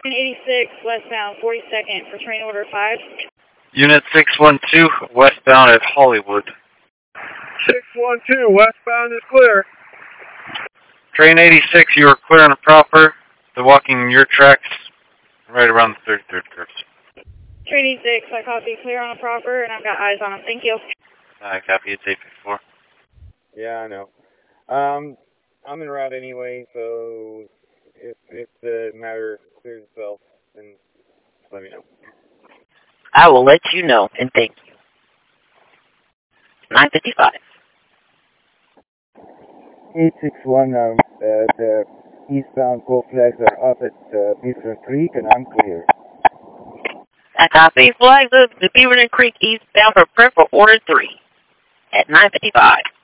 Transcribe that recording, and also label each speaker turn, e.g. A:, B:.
A: 86 westbound 42nd for train order 5.
B: Unit 612 westbound at Hollywood.
C: 612 westbound is clear.
B: Train 86, you are clear on the proper. They're walking your tracks right around the 33rd curve.
A: Train 86, I copy, clear on the proper, and I've got eyes on them. Thank you.
B: I copy, it's 854.
C: Yeah, I know. I'm en route anyway, so if the matter clears itself, then let me know.
D: I will let you know, and thank you. 9:55.
C: 861, the eastbound coal flags are up at Beaver Creek, and I'm clear.
D: I copy. Flags up to Beaverton Creek eastbound for prep for order 3 at 9:55.